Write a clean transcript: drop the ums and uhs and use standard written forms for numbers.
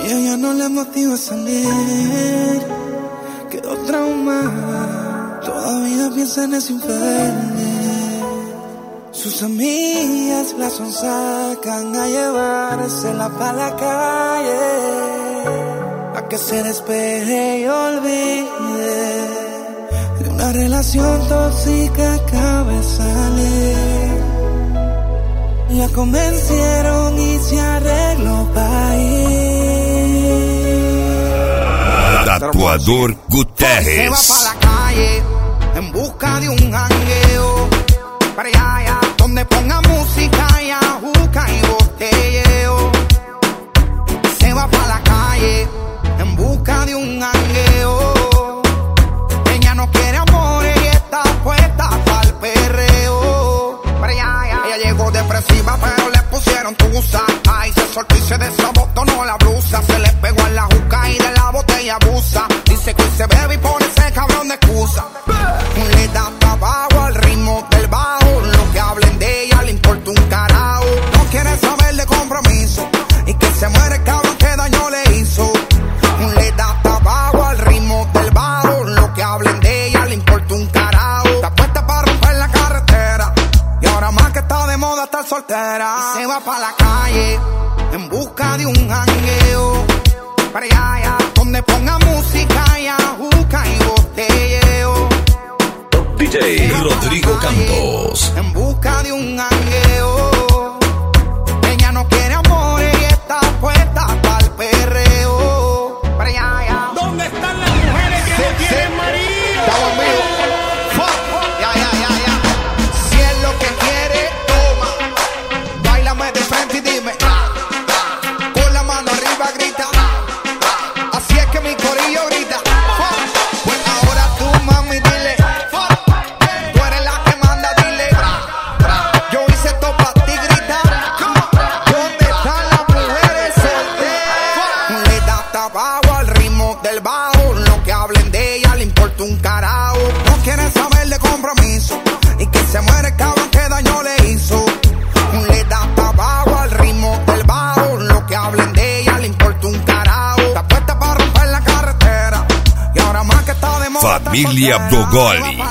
ella ya no le motiva a salir, quedó traumada, todavía piensa en ese infeliz. Sus amigas la sonsacan a llevársela pa' la calle, a que se despeje y olvide de una relación tóxica que acaba de salir. La convencieron y se arregló pa' ir. Tatuador Guterres se va pa' la calle en busca de un jangueo, para allá, donde ponga música y ajuca y botelleo. Se va pa' la calle en busca de un jangueo. Ella no quiere amores y está puesta pa'l perreo. Para allá, ella llegó depresiva pero le pusieron tusa. Ay, se soltó y se desabotonó la blusa. Se le pegó en la juca y de la botella abusa. Dice que hoy se bebe y pone ese cabrón de excusa. Le da pa' abajo al ritmo del bajo. Lo que hablen de ella le importa un carajo. No quiere saber de compromiso y que se muere el cabrón que daño le hizo. Le da pa' abajo al ritmo del bajo. Lo que hablen de ella le importa un carajo. Está puesta para romper la carretera y ahora más que está de moda estar soltera. Y se va pa' la calle en busca de un jangueo, para allá, donde ponga música y ajuca y botelleo. DJ Rodrigo Campos. En busca de un jangueo. Ella no quiere amores y está puesta pa'l perreo. Para allá. ¿Dónde están las mujeres que no tienen marido? Estamos vivos. Ya. Si es lo que quiere, toma. Báilame de frente y dime. Con la mano arriba grita. Así es que mi corillo grita. Pues ahora tú, mami, dile. Tú eres la que manda, dile. Yo hice esto pa' ti, grita. ¿Dónde están las mujeres solteras? Le da tabaco al ritmo del bajo. Lo que hablen de ella le importa un carajo. No quieren saber de compromiso y que se muere el cabrón que daño le hizo. Le da tabaco al ritmo del bajo. Lo que hablen de ella le importa un carajo. Está puesta para romper la carretera y ahora más que está de moda. Família Brogoli.